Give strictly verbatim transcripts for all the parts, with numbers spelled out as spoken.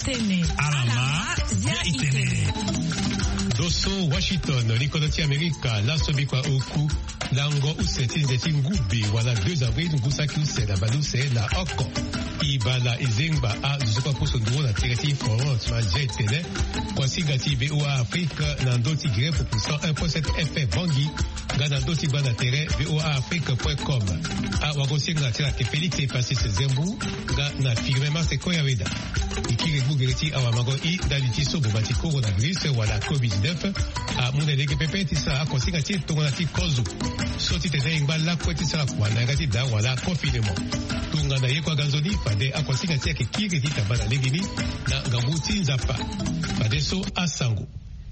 itene. Alama ya itene. Doso Washington, likonoti Amerika, la sobikwa oku, lango useti nzeti ngubi, wala deux avril ngusaki usena baluse la oko. Ibala izengba a zuzuka puso nduo na tireti France ma jetene, kwa singati V O A Afrique, nandoti grepo pour cent un point sept F M Bangi, ga nandoti bana tere V O A Afrique point com. A wagosinga tira ke Félix e passé se zembu, ga na firmema se koya weda. Ikire bugereti awa mago i daliti so bobati coronavirus wala COVID dix-neuf a munelege pepe tisa a konsinga ti tonga ti kozu. Soti tene ingba la kweti sala kwa na ngati da wala confinement. Tunga na yekwa ganzoni pade a konsinga ti ake kire ti tabana legini na ngamuti nzapa. Pade so a sango.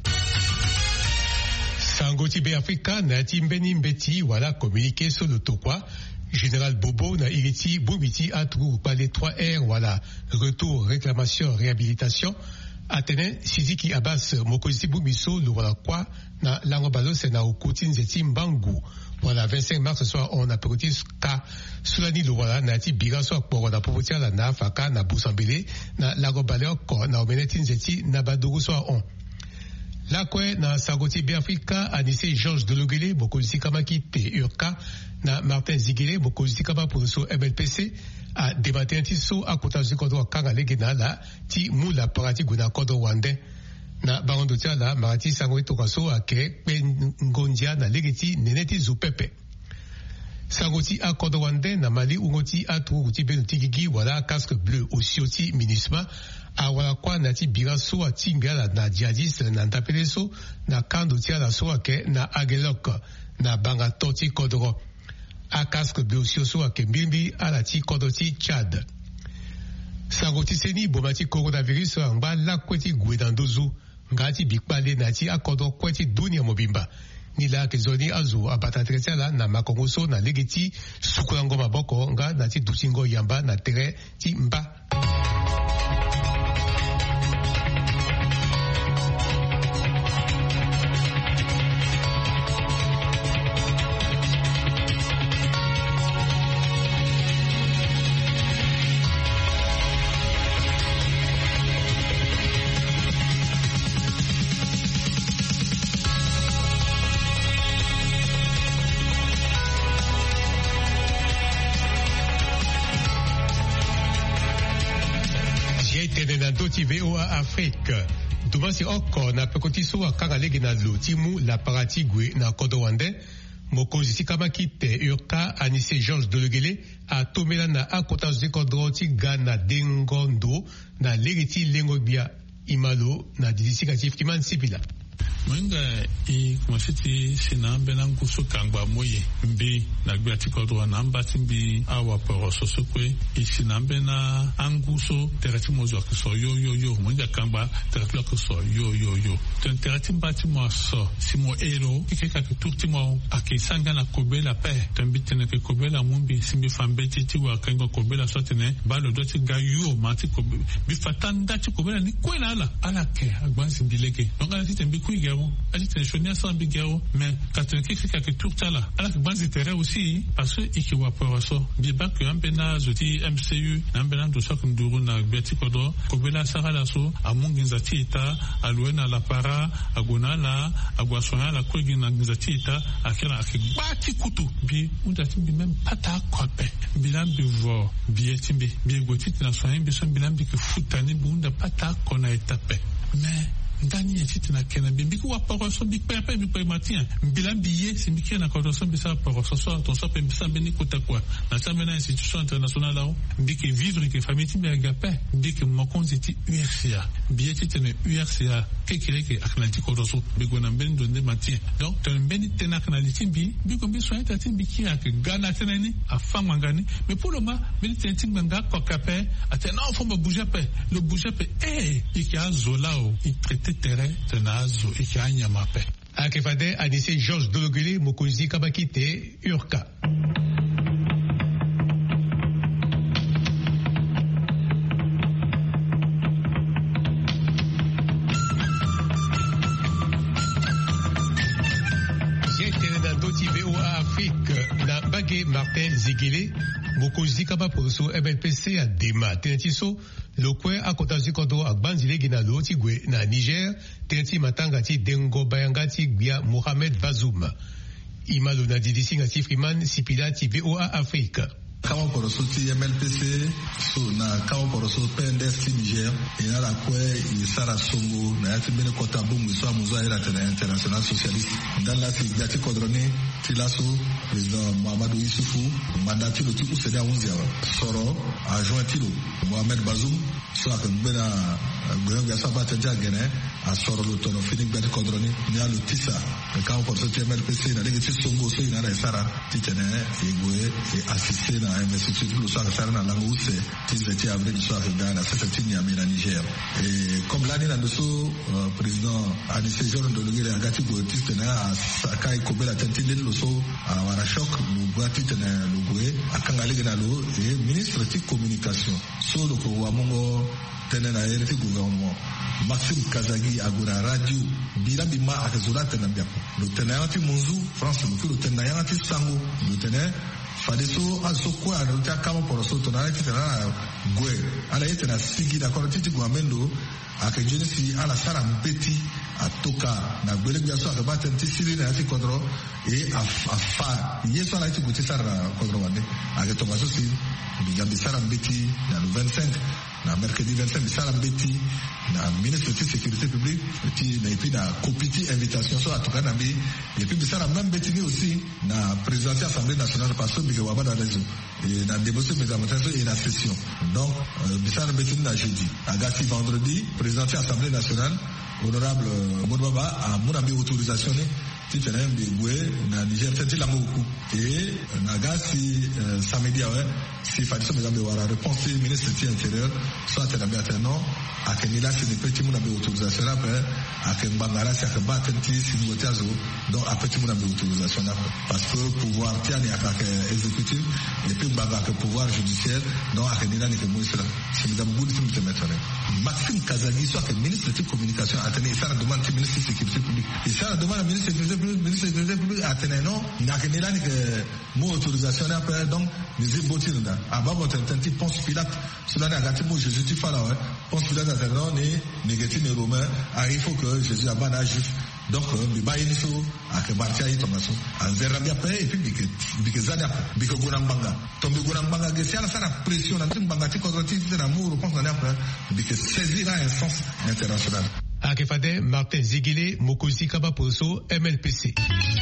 Sango ti be Afrika na ti mbeni mbeti wala communiqué sur le tokwa. Général Bobo na iriti Boumiti a trouvé par les trois R, voilà, retour, réclamation, réhabilitation. Atene, Siziki Abbas, Mokoziti Boumiso, le voilà quoi, na Langobalo, c'est na Okoutin Zeti Mbangu. Voilà, vingt-cinq mars, ce soir, on a perdu ka, Soulani, le voilà, na ti Biga, soit pour, on a proposé la na Faka, na Boussambele, na Langobalo, na Omenetin Zeti, na Badougou, soit on. La kwe na Sagoti Biafrika anise Georges Delogele Bokozisi Kama Kite Urka na Martin Zigele Bokozisi Kama pour so M L P C a débattu un tiso a kota zikodo kanga legena la ti mula parati guna kodo wande na barondo tia la marati sangoi tokaso a ke ngondia na legeti neneti zupepe. Sagoti a kodo wande na Mali ungoti a tuuti benutigigi wala casque bleu osioti minusma a wala kwa nati biga so a tingala na jihadis na ntapele so na kando tia la so a ke na agelok na banga toti kodoro a casque bleu osio a ke mbimbi a la ti kodoti Chad. Sagoti seni bomati coronavirus ngba la kweti gwedandozu ngati bikpale nati a kodo kweti dunia mobimba. Nila kezoni azu abata tretela na makongoso na legeti sukulango maboko nga nati dusingo yamba na tere ti mba. V O A Afrique. Dumasi oko na pekotiso a kangalege na lo timu la paratigwe na kodowande. Mokozisi kama kite urka anise Georges Delogele a tomela na akota zekodroti gana dengondo na legeti lengobia imalo na didisikatif kiman sipila. Mwenga i kumashiti sinambe na ngusu kangba moye mbi na gbati kodwa na mbati mbi awa poro sosokwe i sinambe na anguso terati mozo akiso yo yo yo mwenga kangba terati akiso yo yo yo ten terati mbati mo so simo ero ikeka kiturti mo akisanga na kobela pe tambitene ke kobela mumbi simbi fambeti ti wa kango kobela sotene balo doti gayo mati kobela bifatanda ti kobela ni kwela ala ala ke agbansi bileke donc ala ti tembi kuiga ali tensionia sans bigero mais quand on kiki kaki turtala ala que banzi terrain aussi parce que iki wa poroso biba que ambena zoti M C U ambena do sok nduru na beti kodo kobela sara so amungi nzatita alwena la para agonala agwasona la kwegi na nzatita akira akibati kutu bi undati bi même pata kope bilambi vo bietimbi bi gotiti na soin bi son bilambi que futani bunda pata kona etape mais ndani ya chiti na kena bimbiki wa poroso bik pepe bi pe matin bilan billet c'est miki na kodoso bisa poroso so ton so pe bisa beni kota kwa na samena institution internationale là biki vivre que famille ti be gape biki mokonzi ti U R C A billet ti ne U R C A ke kile ke atlantique kodoso bi gona ben donde matin donc ton beni tena kana ti bi bi ko bi so eta ti biki ak gana tenani a fama ngani mais pour le moment beni tenti nganga ko kape atena fo mo bouger pe le bouger pe eh iki azolao i traité terrain tenazo ikianya mape akefade anise Georges Delogele Mokonzi Kabakite Urka. J'étais dans d'autres V O A Afrique na bagé Martin Zig Zigele mokonzi kaba poroso M L P C a dema tenetiso lokwe akotazi kodo agbanzile ginalo tigwe na Niger teneti matanga ti dengo bayanga ti gbia Mohamed Bazoum imalo na didisi ngati Freeman Sipila ti V O A Afrique. Kawa poroso ti M L P C so na kawa poroso P N D S ti Niger ina la kwe i sara songo na yati bene kota bungu so muzo era tena international socialiste ndala ti gati kodroni ti laso président Mamadou Issoufou mandati lo ti usede a unzia soro adjoint tilo Mohamed Bazoum so akembena gwen ga saba tanja gene a soro lo tono fini gati kodroni ni alu tisa kawa poroso ti M L P C na legi ti songo so ina la sara ti tene egwe e assisté na investiture lo so sara na lango use ti zeti avril so Ghana c'est ti Niamey na Niger et comme l'année na so président Anissé Jean Ndolongere agati go ti tene a sakai kobela tenti lo so a wara choc lo gati tene lo gwe akanga legi na lo et ministre ti communication so lo ko wa mongo tene na yere ti gouvernement Maxime Kazagi agura radio bila bima akazola tene biako lo tene ti munzu France lo lo tene ya ti sango lo tene fadiso aso kwa aruta kama poroso to na ti tena gwe ala yete na sigi da ko ti gwamendo akenjeni si ala sara mbeti atoka na gbele bia so akaba tenti siri na ti kodro e afa yeso ala ti guti sara kodro wande ake to maso si bigambi sara mbeti na le vingt-cinq na mercredi vingt-cinq sara mbeti na ministre de sécurité publique ti na epi na kopiti invitation so atoka na bi et puis sara même mbeti ni aussi na présidentielle assemblée nationale parce que bige wabada lezo et na démonstrer mes avantages et la session donc bisara mbeti na jeudi agati vendredi présidentielle assemblée nationale honorable Modouaba a mon autorisation ti tene mbegwe na Niger tenti la moku et naga si samedi awe si fadiso mezambe wara réponse ministre ti intérieur soit tena biateno akenila si ne petit mon autorisation après aken bangara si akaba tenti si ngotazo donc après ti mon autorisation parce que pouvoir tiani akaka exécutif et puis baga que pouvoir judiciaire donc akenila ni que moisra si mezam budi ti mettre Maxime Kazagi soit que ministre de communication atene ça demande ti ministre de sécurité publique et ça demande ministre de ministre de la République a tenu non n'a que n'ila ni que mon autorisation après donc les ébotir là avant votre tenti Ponce Pilate cela n'a gâté moi Jésus tu fais là ouais Ponce Pilate a tenu non ni négatif ni romain il faut que Jésus a ban juif donc bi bayi ni so ak bartia yi tomaso en verra bien après et puis bike bike zada bike gonang banga tombe gonang banga ge sala sala pression na tim banga ti ko ti na muro pense na après bike saisir un sens international. Akefade Martin Zigele mokozi kaba poso M L P C.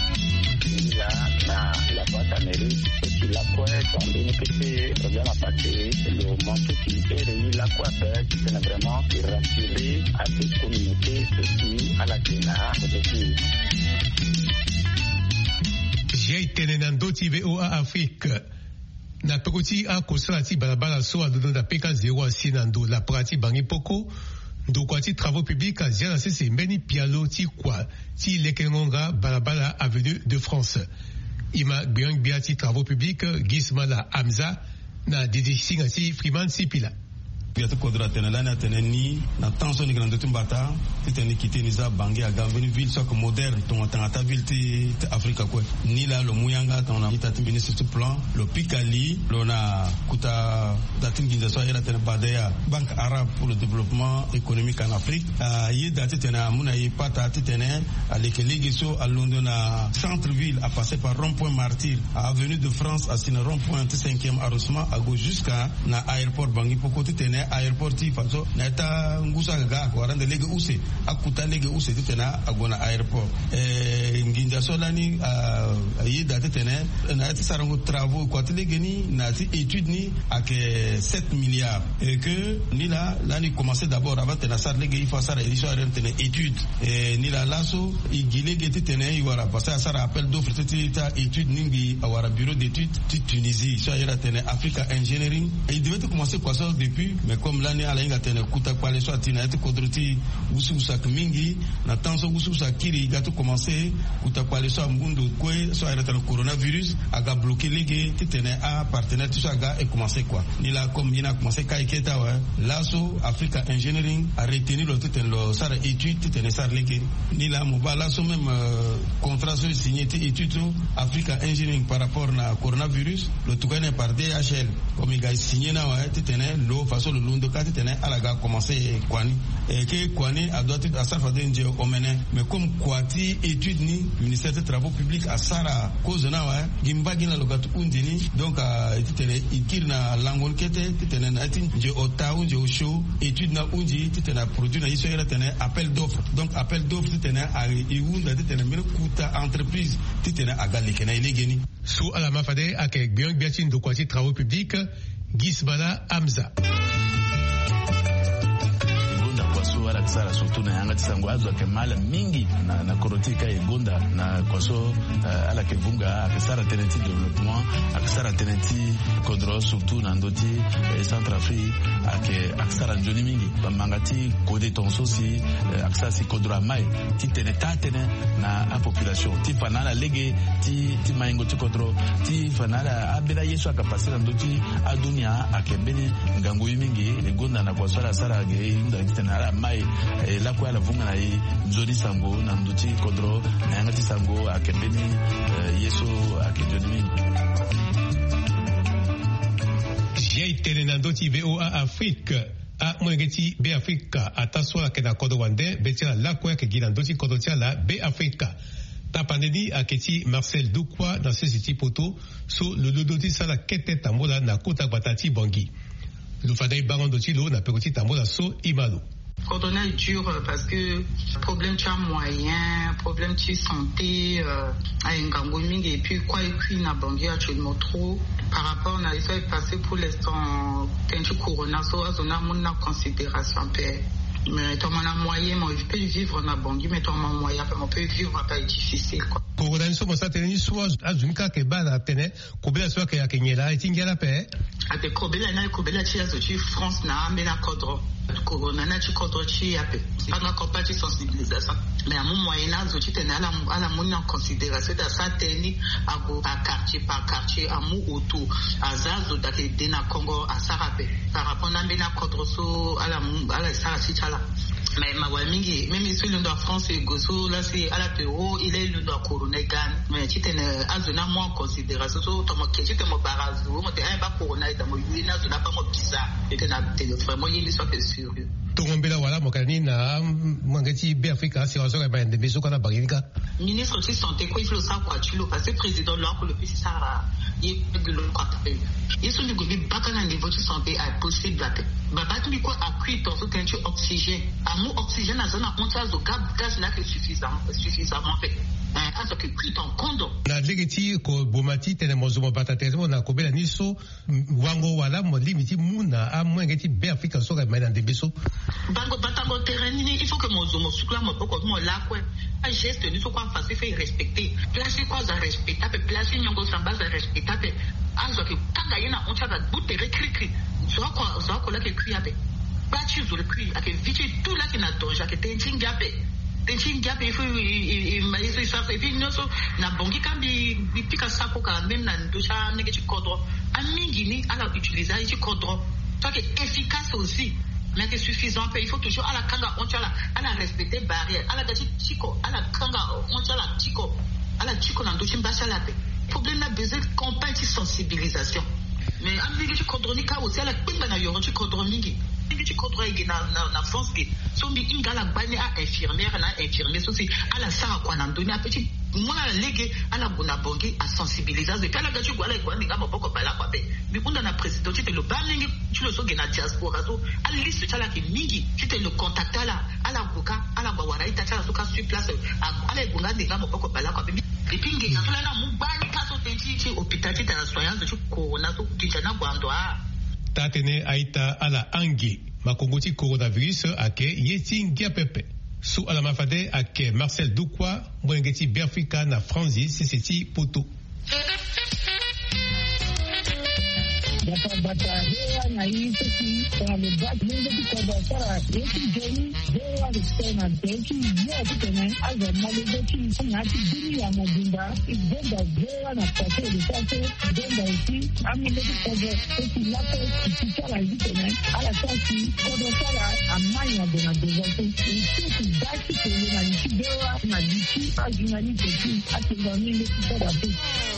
Ya na la boîte amérique et la quoi combine que c'est bien à partir le manque qui est la quoi c'est vraiment rassurer à cette communauté aussi à la Guinée aussi. J'ai tenenando T V O A Afrique. Na tokoti a kosalati balabala so adodo da peka zero a sinando la prati bangi poko. Dokwati travaux publics à Ziana c'est Mbeni Pialo ti kwa ti lekengonga balabala avenue de France. Ima Biang Biati travaux publics Gismala Hamza na Didi Singati Freeman Sipila. Biatu kodra tenelana teneni na tension ni grande tumbata titeni kiti niza bangi aga venu ville soit moderne ton tangata ville ti Afrika quoi ni la lo muyanga ton na itati ministre tout plan le Pikali lo na kuta datin ginza so era tene badaya banque arabe pour le développement économique en Afrique a yi dati tena muna yi pata titene avec l'égiso à Londres na centre ville a passé par rond-point Martyr à avenue de France à sina rond-point cinquième arrondissement à gauche jusqu'à na aéroport bangi poko titene aéroport ti faso na ta ngusa ga ko rande lege use akuta lege use titena agona aéroport eh nginja solani a yi date tene na ti sarango travaux ko lege ni na ti étude ni ak sept milliards et que ni la là ni commencer d'abord avant tena sar lege il faut sara édition tene étude et ni la laso igile gete tene i wara parce que sara appel d'offre ti ta étude ningi awara bureau d'études ti Tunisie so era tene Africa Engineering et il devait commencer quoi ça depuis mais comme l'année à l'inga tene kuta kwa les soit tina et kodroti usu usak mingi na tanso usu usakiri gato commencer kuta kwa les soit mbundo kwe soit arrêter le coronavirus aga bloquer les titene a partenaire tout ça ga et commencer quoi ni la comme il a commencé kai keta wa laso Africa Engineering a retenu le titene le sara étude titene sar lege ni la moba laso même euh, contrat sur signé étude Africa Engineering par rapport na coronavirus le tout gagné par D H L comme il a signé na wa titene lo façon le lundo ka titene ala ga commencer kwani et que kwani a doit à sa fa denje omene mais comme kwati étude ni ministère des travaux publics à sara cause na wa gimba gina lo gatu undini donc a titene ikirna langon kete titene na tin je otaou je show étude na unji titene produit na iso era tene appel d'offre donc appel d'offre titene a iunda titene mero kuta entreprise titene a galike na ilegeni sous ala mafade avec bien biatin de kwati travaux publics Gisbala Hamza kwaso ala tsara surtout na yanga tsango azo ke mala mingi na na korotika egonda na kwaso uh, ala ke vunga akisara tenenti development akisara tenenti kodro surtout na ndoti eh, Centrafrique ake akisara njoni mingi bamangati kode tonso si uh, akisara si kodro mai ti tene tatene na a population ti panala lege ti ti maingo ti kodro ti fanala abela yesu akapasira ndoti adunia akebeni ngango mingi egonda na kwaso ala sara ge inda ala mai la kwa la vunga na i nzoni sango na nduti kodro na yangati sango akembeni yeso akejoni Jai tene na ndoti V O A Afrique a mwengeti B Africa ataswa ke na kodo wande betia la kwa ke gina ndoti kodo tia la B Africa tapandedi aketi Marcel Dukwa na sesiti poto so le lodoti sala kete tamola na kota batati bongi lufadai bangon doti lo na pekoti tamola so imalo. Coordonner est dur parce que problème tu as moyen, problème tu santé, euh, à Ngangoming et puis quoi et puis na bangi actuellement trop par rapport à ça est passé pour l'instant tentu corona so azona mon na considération paix. Mais toi mon moyen moi je peux vivre na bangi mais toi mon moyen on peut vivre pas difficile quoi. Corona so mosa teni so azunka ke bana tene kobela so ke yakenyela itingela pe. Ate kobela na kobela chi azo chi France na mena kodro. Corona na chi kodro chi ape. Pendant campagne de sensibilisation. Mais à mon moyen âge, tu tenais à la à la monnaie en considération de ça tenir à à quartier par quartier à mou autour à Zazo d'ake dena Congo à Sarapé. Par rapport à mena kodro so à la à la Sarasi chala. Mais ma wamingi même ici le nord France et goso là c'est à la Péro il est le nord Corona gan. Mais tu tenais à zona moins en considération so to mo ke tu te mo barazo mo te un ba Corona et mo yina zona pas mo bizarre. Et na téléphone mo yeli so que sérieux. Togombela wala mokani na mwangeti B Africa si wazo ba ndembe so kana bagika. Ministre de santé quoi il faut ça quoi tu le passer président là pour le plus ça il de le côté. Ils sont du gouvernement bakana niveau de santé est possible là. Baba tu quoi accru ton tentu oxygène. Amu oxygène na zona onta zo gaz là que suffisant suffisamment fait. Un ce que cuit en condo. Na legeti ko bomati tene mozumo batatezmo na kobela niso wango wala mo limiti muna a mwangeti B Africa so ka mai na ndembe so. Bango batango terrain il faut que mozumo sukla mo poko mo la quoi. Un geste ni so kwa face fait respecter. Place quoi za respectable, place nyongo samba za respectable. Azo que tanga yena onta da boute recri. So quoi so quoi là que cuit ape. Pas tu zo le cuit avec vite tout là qui n'a danger que tentinga pe. Tentinga pe il faut il il ça fait puis non so na bongi kambi bipika sako ka même na ndosha negeti kodro. Amingi ni ala utiliser ci kodro. Toi que efficace aussi. Mais c'est suffisant, il faut toujours à la kanga on tient à la respecter barrière, à la gachi chico, à la kanga on tient la chico, à la chico dans d'autres bâches à la paix. Problème là besoin de campagne de sensibilisation. Mais à mi gachi kodronika aussi à la pimba na yoro chi kodronigi. Gachi kodroigi na na na France qui sont bi ingala bani à infirmière na infirmière aussi à la sara kwa na ndoni a petit moi la légué à la bonabongi à sensibiliser de kala gachi kwa la kwa ni ngamba boko bala kwa be. Mais on a la président tu te le balingi tu le so gena diaspora so à liste chala ki mingi tu te le contacter là à la boka à la bawara ita chala so ka sur place à la gonga de ngamba boko bala kwa be. Et puis ngi na tula na mubani kaso tenti ti hôpital ti ta soyance tu ko na so kijana gwandwa. Tatene aita ala angi makongoti coronavirus ake yeti ngia pepe. Sous ala mafade ake Marcel Dukwa mwengeti B Africa na Franzi siseti poto. bata bata hewa na hii sisi kwa mebaki mungu kwa sara yeki jeni hewa kusema yeki yote tena aza malegoki na tibini ya mabunda igenda hewa na pate lisate genda uti amile kwa sisi lapo kichara hivi tena ala sasi kwa sara amanya dona devote sisi baki kwa na nikidewa na diki ajina ni teki atingani kwa sababu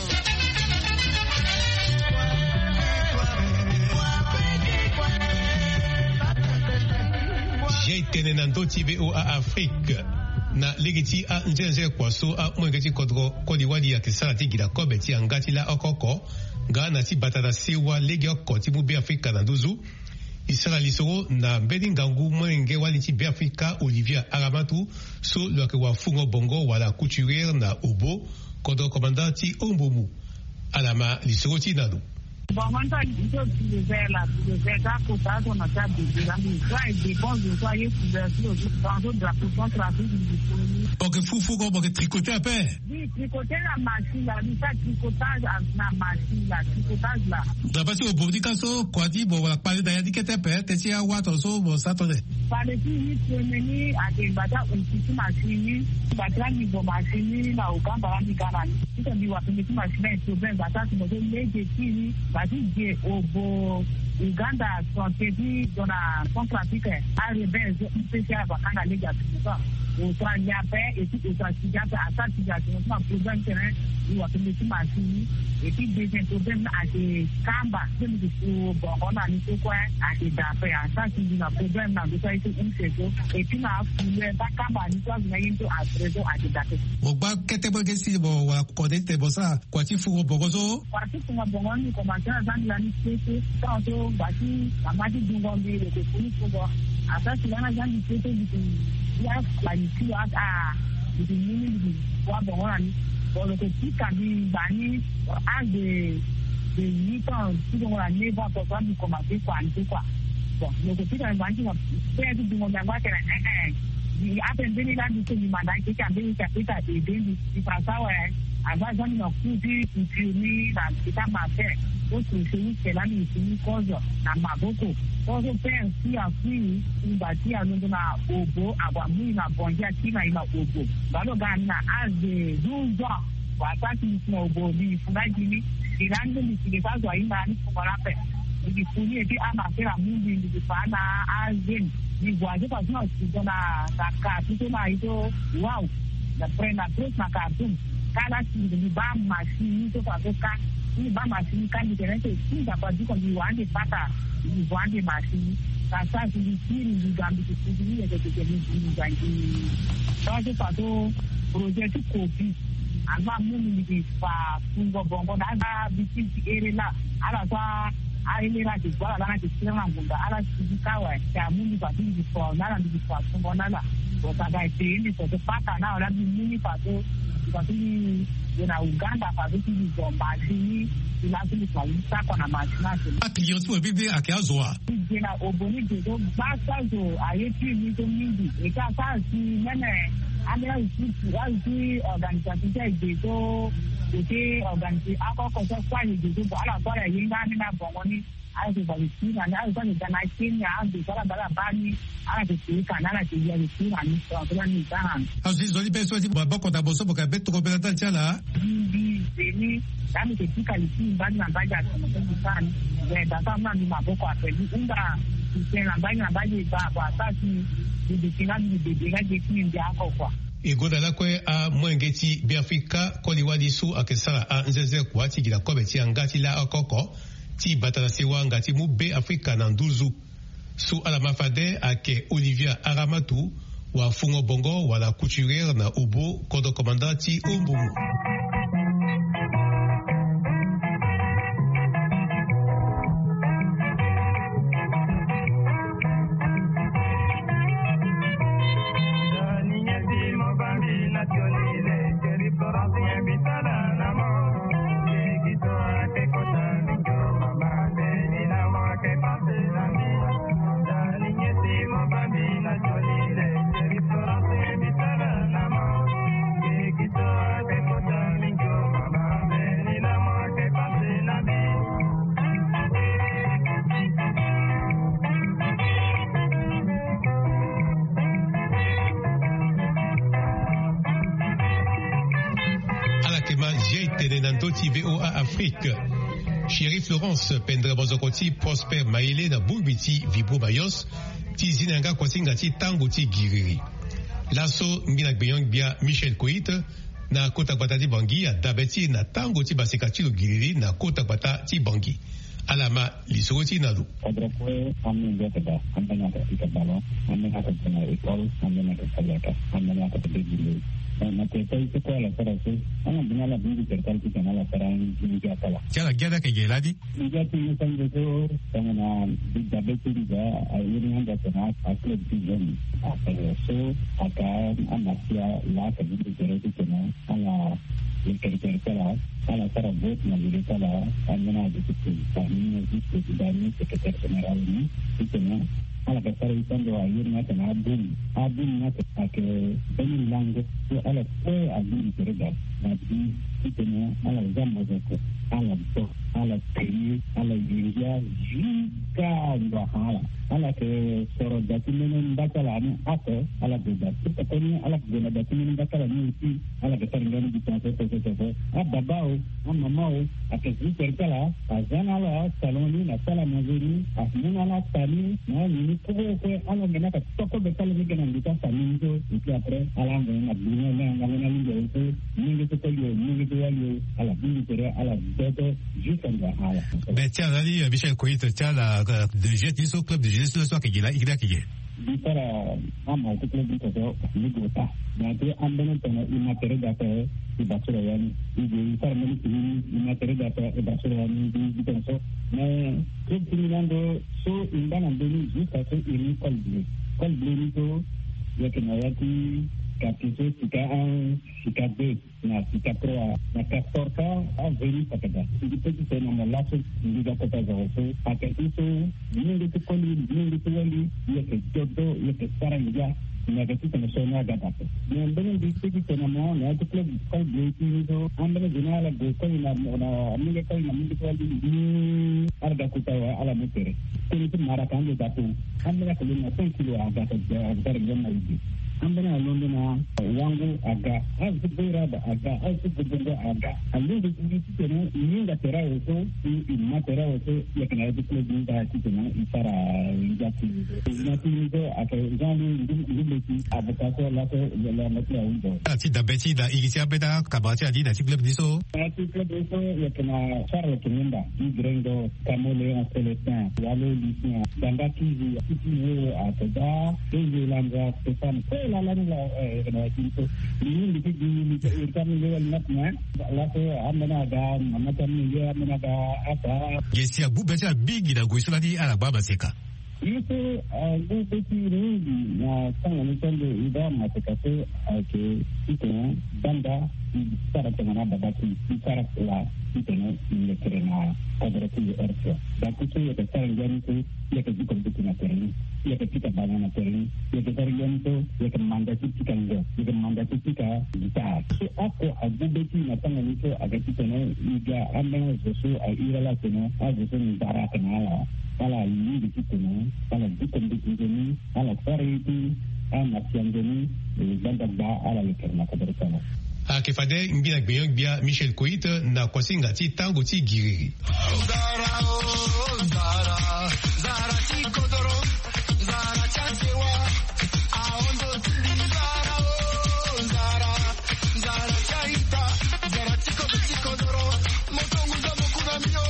J'ai tene na ndoti V O A Afrique na legiti a njenje kwaso a mwengeti kodro kodiwadi ya kisara tigila kobe ti angati la okoko ga na ti batata sewa legi oko ti mu be Afrika na nduzu isara lisoro na mbedi ngangu mwenge wali ti be Afrika Olivia Aramatu so loke wa fungo bongo wala couturier na obo kodro komandati ombomu alama lisoro ti nadu. Bamanta ndio tulizela tulizela kutatu na tabu bila mzai de bon de soi couverture dans de la position trafic du Porque fufu go porque tricoter pe. Oui, tricoter la machine là, ça tricotage na machine là, tricotage là. D'abord au bordika so kwadi bo la parler d'ailleurs que pe te tia wato so bo satode. Parler ni semeni a de bata un machine, bata ni bo machine na ukamba ni kana. Ito ni wapi ni machine so ben bata mo de leje kini Badije Obo Uganda Santedi dans la Centrafrique a rebelle spécial Bakanga Lega Tuka au Tranyape et puis au Transigape à sa situation sur le problème terrain où a fait des machines et puis des problèmes à des Kamba comme du bon on a mis quoi à des d'après à ça qui dit un problème dans le pays où c'est et puis na fouiller pas Kamba ni toi vous n'ayez pas à présent à des d'après bon ba kete bo gesi bo wa kodete bo sa kwati fugo bogozo kwati fugo bogozo ni commencer à la nité tantôt basi amadi dungombe le kuni fugo asa silana jani tete du ya la niti a a du nini du wa bogozo ni bon le petit kabi bani a de de huit ans si on a neuf ans pour nous commencer quoi quoi bon le petit kabi bani fait du dungombe ngwa tena eh eh di atendeni la du ni manda ki kambe ka pita de de di pasawa avaza ni nakuti kutiuni na kita mafe otu sini kelani sini kozo na maboko kozo pen si afi mbati alondo na obo agwamu na bonja kina ina obo balo gana aze duzo wataki ni obo ni funaji ni ilando ni kigezazo aina ni kumarape ni kuni eti ama fera mundi ni fana azen ni bwaje kwa sina sikona taka tutona ito wow na prena press na cartoon kala si ni ba machine to kwa ka ni ba machine kan ni tena si da kwa diko ni wande pata ni wande machine sasa si ni ni gambi ki ni ya ke ke ni ni gangi to to to project copy ama mumi ni fa fungo bongo na ba biti ere la ala kwa aile la ki kwa la ki sema ngunda ala si kawa ya mumi ba ndi kwa na ndi kwa fungo na la ko ta ga ti ni ko pata na ala mumi pa to Wakili na Uganda faziki hizo mashini ilazima tualisa kwa na mashini. Akili yote bibi akiazoa. Jina oboni jedo basa zo ayeti ni to mingi. Eka sasi nene amela usiku wa usi organisation jedo ete organisation akoko so kwa ni jedo ala kwa ya yinga ni na bongoni ayo ba China na ayo ni kana Kenya andi kala bala bani ala ke kana la ke ya China ni so kala ni kana azi zoli beso ti ba ko da boso boka beto ko bela tan chala ndi ni dami ke tika li tin bani na baja ko ni sana we da sama ni maboko apeli unda tena bani na baje ba ba tati ndi kina ni de de ga je tin ndi akokwa igoda lakwe a mwengeti biafrika koliwadi su akesara a nzeze kwati gila kobe ti angati la akoko ti batala sewa ngati mu be Afrika na nduzu su ala mafade ake Olivia Aramatu wa fungo bongo wala couturier na obo kodo komandati umbumu. Ndoti V O A Afrique. Chéri Florence Pendre Bozokoti Prosper Maile na Bulbiti Vibro Bayos Tizinanga Kwasingati Tango Ti Giriri. Lasso Ngina Gbeyon Bia Michel Koit na Kota Kwata Ti Bangi a Dabeti na Tango Ti Basekati Lo Giriri na Kota Kwata Ti Bangi. Alama Lisoti Nalu. Odropoe amne ngata ambana ka ikabalo amne ka kana ikol amne ka kalaka amne ka tebili. Na teta ito ko ala para so ana binala bingi terkal ki kana para ni ga kala. Chala gada ke geladi. Ni ga ti sanjo so kana bidabe ti ga ayini anga kana akle bijoni. So aka amasia la ka bingi terkal kana ala terkal kala ala para bot na bile kala amna de ti ni di dani secretario general ni itena ala ka para itando ayini kana abun abun na ka ke beni lango so ala ko abun terkal na di itena ala zamba zako ala to ala tei ala india jika ndo hala ala ke soro dati menen bakala ni ako ala de dati ko ni ala de dati menen bakala ni ti ala ke tar ngani bitanse to to to ababao amamao akezi terkala azana la saloni na sala mazuri afuna la tani na ni ko ko ala ngena ka toko de kala ni ngena ndita tani ndo ipi apre ala ngena dunia na ngena ni ndo ni ngi to yo ni ngi to yo ala ni tere ala dodo juste ndo hala Ben tiens, ali Michel Koit tiens de jeter au club de jeunesse le soir que il a il a qui est. Bitara ama ko club ko do ni gota na te ambana tana ina tere data e basura yani i far mani ina tere data e basura yani di penso na club finando so indana ndeni juste so ini kolble kolble ni to yake na yati kapito sika an sika de na sika pro na kaporta a veni patada di petit c'est na lasso di da kota zo so akito ni de ko ni ni de wali yake jodo yake saranga na gati kana sona gata ne mbele di petit na mo na to club ko beauty ni do ambele dinala go ko na na amile ko na mindi ko di arda kuta ala mutere ni to mara kan da to ambele ko na ten kilo aga ta da ngana yi ambana londo na wangu aga azu bera da aga azu bera aga ande de ni tena ni da tera eso i ma tera eso ya kana de club ni da tena isara ya ti na ti ni do aka ngani ni ni ti abata ko la ko la na ti aundo ti da beti da igisia beta kabati adi da ti club diso na ti club eso ya kana charle kinenda i grendo kamole en celestin walo lisien danga ti ti ni atada e langa stefan la la la eh na tinto ni ni di ni kan le na na la ko amana da mamata ni ya amana da apa yesi abu beta big da go isla di ala baba seka itu go beti ni na sang ni tendo ida mataka to ke itu banda para tengana babati para la itu ni kerana pada tu erso da kutu ya terang tu ya ke bukan bukan terang ya ke kita banana terang ya ke terang tu ya ke manda kita ndo ya ke manda kita kita so aku abu beti na tanga ni tu aga kita no iga amena so ai ira la tena azu so ni bara kana ala ni di kita no ala bukan bukan ni ala fariti ana siangeni banda ba ala le kerna pada sana a ke fade ngina gbeyon bia Michel Koit na kwasinga ti tango ti giriri zara o zara zara ti kodoro zara chatewa aondo ti zara o zara zara chaita zara ti kodoro motongu za mokuna mio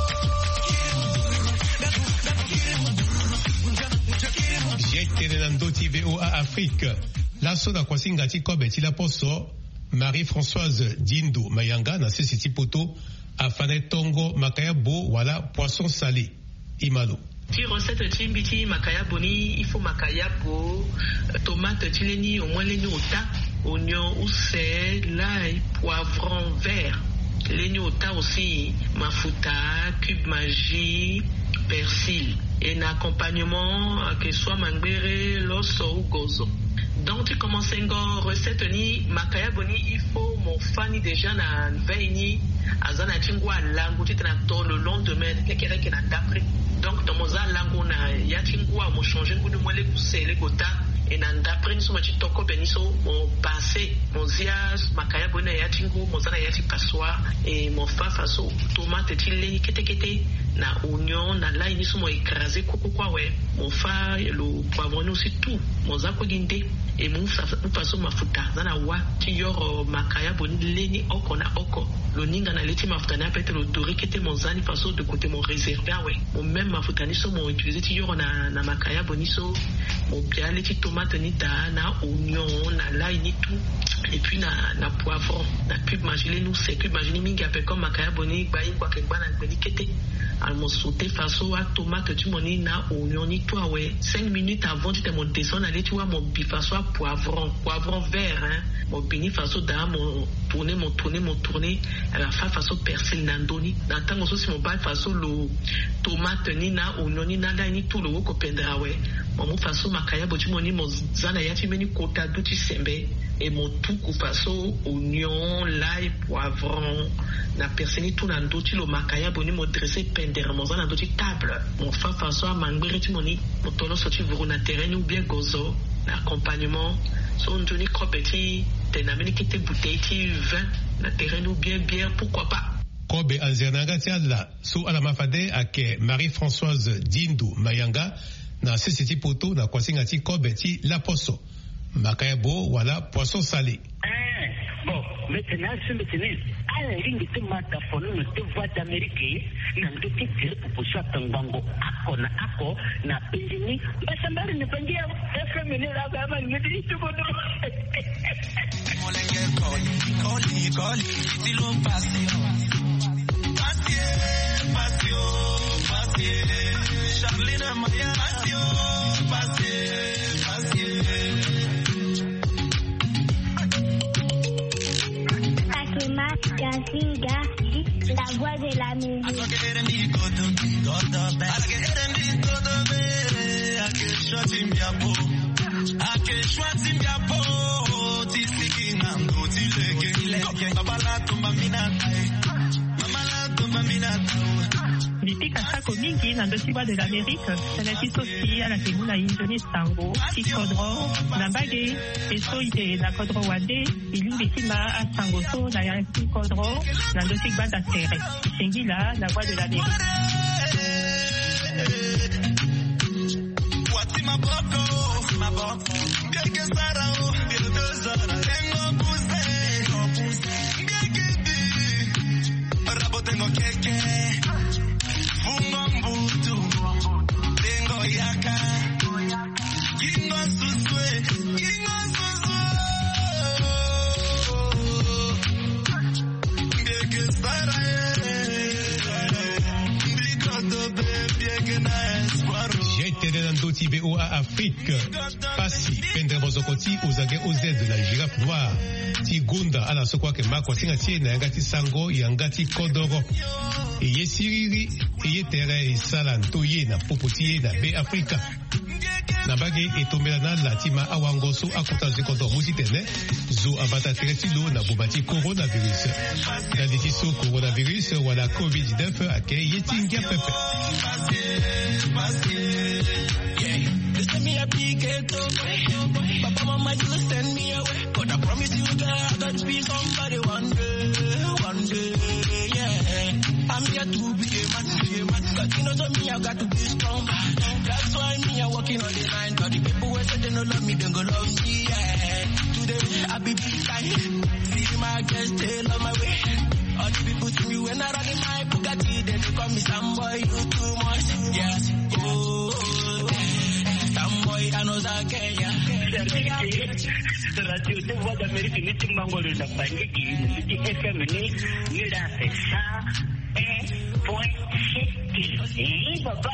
Jete de Ndoti V O A Afrique laso na kwasinga ti kobe ti la poso Marie-Françoise Dindo Mayanga na sisi poto afane tongo makaya bo wala poisson salé imalo. Ti recette timbiti makaya boni il faut makaya bo tomate tileni au moins les ota oignon ou sel l'ail poivron vert les ota aussi mafuta cube magie persil et un accompagnement que soit mangbere loso ou gozo. Donc tu commences une recette ni makaya boni il faut mon fani déjà na veini azana tingwa langu titana to le lendemain lekere ke na d'après donc dans moza langu na ya tingwa mo changer ngunu mo le kusele kota et nan d'après nous sommes toko beniso mon passé mon ziage makaya bona ya tingo mon zana ya tipaswa et mon fa faso tomate tile kete kete na oignon na là ils sont écrasés koko kwa we mon fa le poivron aussi tout mon zako dinde et mon fa faso mafuta zana wa ti yor makaya boni leni oko na oko le ninga na leti mafuta na peut le doré kete mon zani faso de côté mon réservé ouais mon même mafuta ni so mon utiliser ti yor na na makaya boni so mon bien leti tomate ni da na oignon na là ni tout et puis na na poivron na cube imaginer nous c'est cube imaginer mingi appelle comme makaya boni ba yi kwa ke ba na beni kete al mon sauté faso à tomate tu moni na oignon ni toi ouais cinq minutes avant tu te mon descendre aller tu vois mon bifaso à poivron poivron vert hein mon bini faso da mon tourner mon tourner mon tourner elle va faire faso persil nandoni dans temps aussi mon bal faso le tomate ni na oignon ni na là ni tout le ko pendra ouais mon faso makaya bo tu moni mon zana ya tu meni kota du tu sembe et mon tout ko faso oignon l'ail poivron na perseni tout na ndo tu le makaya boni mo dresser pendre mon zana ndo tu table mon fa faso a mangere tu moni mon tolo so tu vuru na terrain ou bien gozo l'accompagnement son joni cropeti te na meni kete bouteille ti vin na terrain ou bien bien pourquoi pas Kobe Anzernanga tiala so ala mafade ake Marie-Françoise Dindu Mayanga na sisiti poto na kwasinga ti Kobe ti la poso makaya bo wala poisson salé. Bon, maintenant, ce maintenant, à la ligne de mataphone, nous te voix d'Amérique, nous te quitter pour ça, Tangango, Ako, na Ako, na Pézini, mais ça m'a ne pas dire, F M N là, bah, me dit tout bon. Coli, coli, si l'on passe, passe, passe, passe, Charlene Maya, passe, passe, passe. Gazinga, la voix de la musique. Nipika sako mingi na ndotiba de l'Amérique, salati sosi ala kemuna indoni sango, kikodro, na bage, eso ite na kodro wande, ilumbi sima a sango so na ya kikodro, na ndotiba da tere. Shingila, la voix de l'Amérique. Wati maboko, maboko, bieke sarao, bieke zara, tengo puse, bieke di, rabo tengo keke. V O A Afrique, Passi, Pendre Bozokoti, Ozage Oz de la girafe noire, Ti Gunda, ala sokwa ke makwa singatie na yangati sango, yangati kodoro, Eye Siriri, Eye Tere, Salan, Toye, na Popotiye, na B Africa. Na bage etombela na latima awangoso akota zikodo musitene, zo abata teretilo na bubati coronavirus. Na ditiso coronavirus, wala covid dix-neuf ake yetingia pepe. Me a big ghetto boy. Papa, mama, you send me away. But I promise you, girl, I gotta be somebody one day, one day, yeah. I'm here to be a man, be a man. Cause you know to me, I got to be strong. That's why me, I'm working on the line. Cause the people who say they don't love me, they don't love me, yeah. Today, I be big guy. See my girls, they love my way. All the people to me when I run in my Bugatti, then they call me some boy, you too much, yes. Oh, Radio de Voix d'Amérique, ni Timbango de la Panique, ni F M ni ni la c'est ça, un point sept, papa.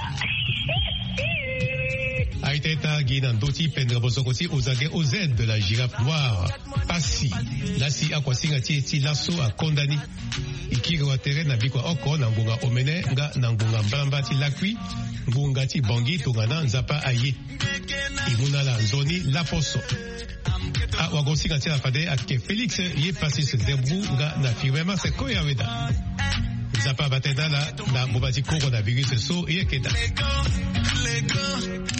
Aiteta Guinan Doti Pendre Bozokoti Ozage Oz de la girafe noire, Passi, Nasi Akwasinga Tieti Lasso a condamné. Ikiri wa tere na bikwa oko na ngunga omene nga na ngunga mbalamba ti lakwi, ngunga ti bongi tongana nzapa aye. Imuna la zoni la poso. A wagosi kanti la fade ake Félix ye passi se debru nga na firema se koya weda. Nzapa batenda la na bobati coronavirus so ye keda.